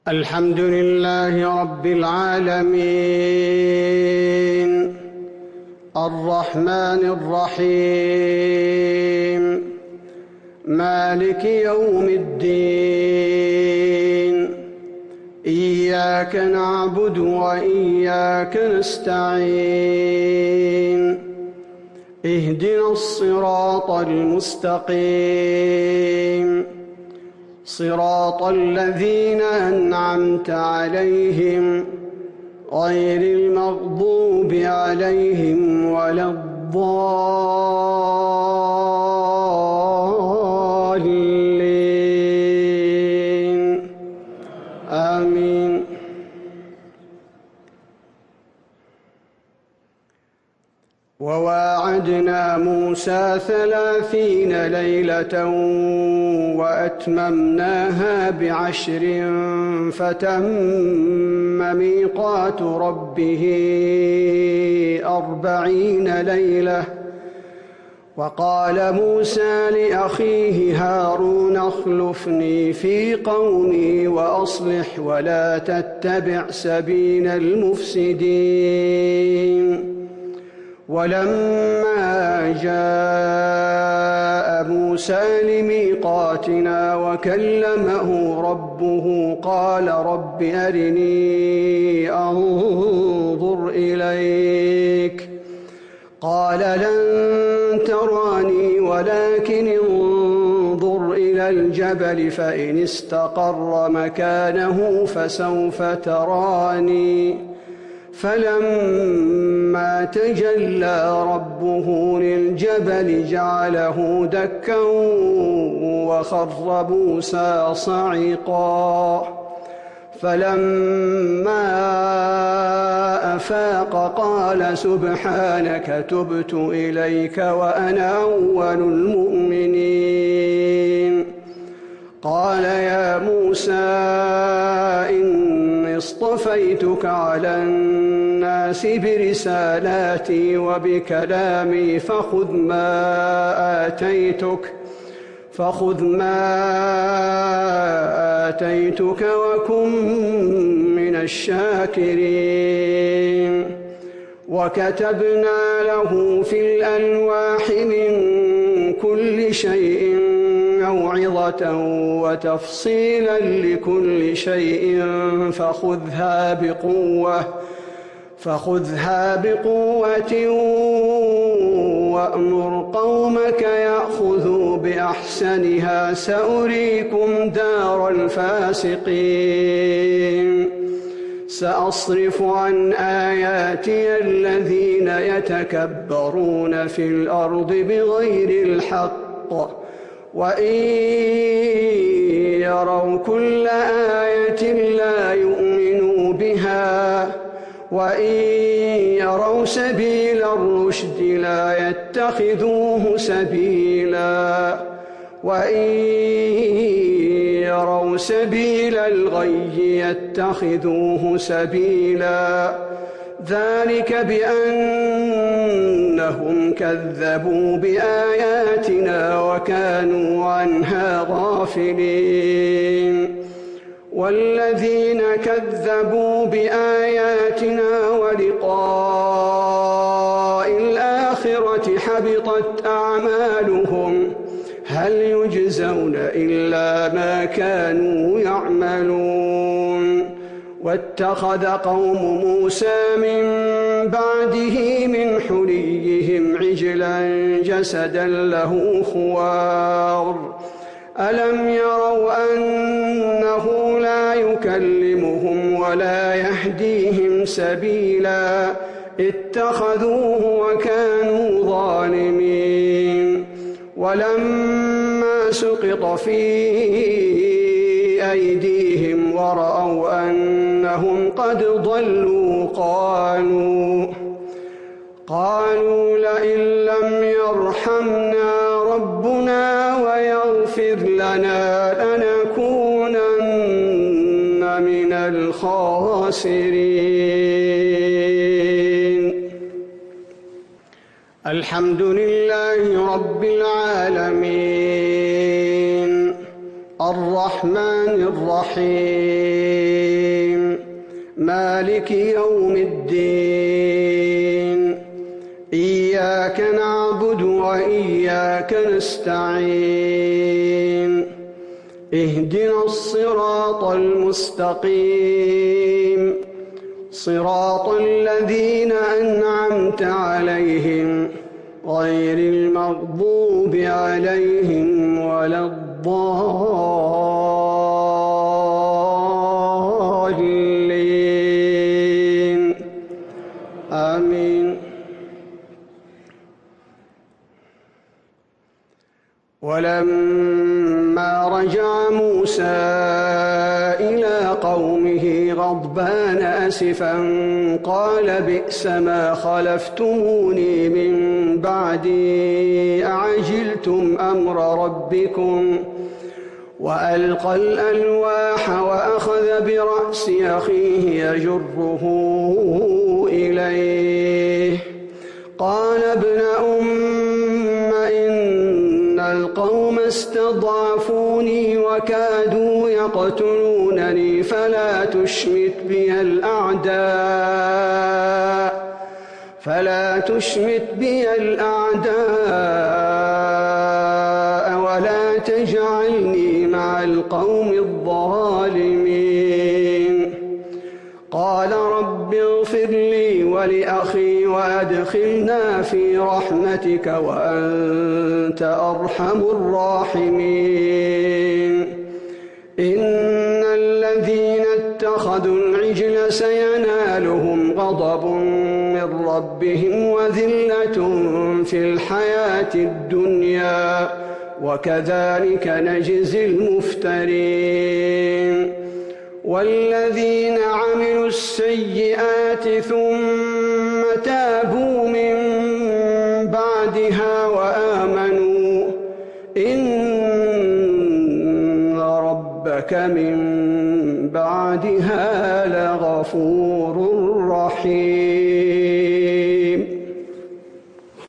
الحمد لله رب العالمين الرحمن الرحيم مالك يوم الدين إياك نعبد وإياك نستعين اهدنا الصراط المستقيم صراط الذين أنعمت عليهم غير المغضوب عليهم ولا الضالين آمين. وواعدنا موسى 30 ليلة وأتممناها ب10 فتم ميقات ربه 40 ليلة. وقال موسى لأخيه هارون اخلفني في قومي وأصلح ولا تتبع سبيل المفسدين. ولما جاء موسى لميقاتنا وكلمه ربه قال رب أرني أنظر إليك قال لن تراني ولكن انظر إلى الجبل فإن استقر مكانه فسوف تراني. فلما تجلى ربه للجبل جعله دكا وخر موسى صعقا. فلما أفاق قال سبحانك تبت إليك وأنا أول المؤمنين. قال يا موسى إني اصطفيتك على الناس برسالاتي وبكلامي فخذ ما آتيتك وكن من الشاكرين. وكتبنا له في الألواح من كل شيء موعظة وتفصيلا لكل شيء فخذها بقوة وأمر قومك يأخذوا بأحسنها سأريكم دار الفاسقين. سأصرف عن آياتي الذين يتكبرون في الأرض بغير الحق وإن يروا كل آية لا يؤمنوا بها وإن يروا سبيل الرشد لا يتخذوه سبيلا وإن يروا سبيل الغي يتخذوه سبيلا. ذلك بأنهم كذبوا بآياتنا وكانوا عنها غافلين. والذين كذبوا بآياتنا ولقاء الآخرة حبطت أعمالهم هل يجزون إلا ما كانوا يعملون. واتخذ قوم موسى من بعده من حليهم عجلا جسدا له خوار ألم يروا أنه لا يكلمهم ولا يهديهم سبيلا اتخذوه وكانوا ظالمين. ولما سقط في أيديهم ورأوا أنهم قد ضلوا قالوا لئن لم يرحمنا ربنا ويغفر لنا لنكونن من الخاسرين. الحمد لله رب العالمين الرحمن الرحيم مالك يوم الدين إياك نعبد وإياك نستعين اهدنا الصراط المستقيم صراط الذين أنعمت عليهم غير المغضوب عليهم ولا الضالين آمين. ولما رجع موسى إلى قومه غضبان أسفا قال بئس ما خلفتموني من بعدي أعجلتم أمر ربكم وألقى الألواح وأخذ برأس أخيه يجره إليه قال ابن أم إن القوم استضعفوني وكادوا يقتلونني فلا تشمت بي الأعداء ولا تجعلني مع القوم الظالمين. قال رب اغفر لي ولأخي وأدخلنا في رحمتك وأنت أرحم الراحمين. إن الذين اتخذوا العجل سينالهم غضب من ربهم وذلة في الحياة الدنيا وكذلك نجزي المفترين. والذين عملوا السيئات ثم تابوا من بعدها وآمنوا إن ربك من بعدها لغفور رحيم.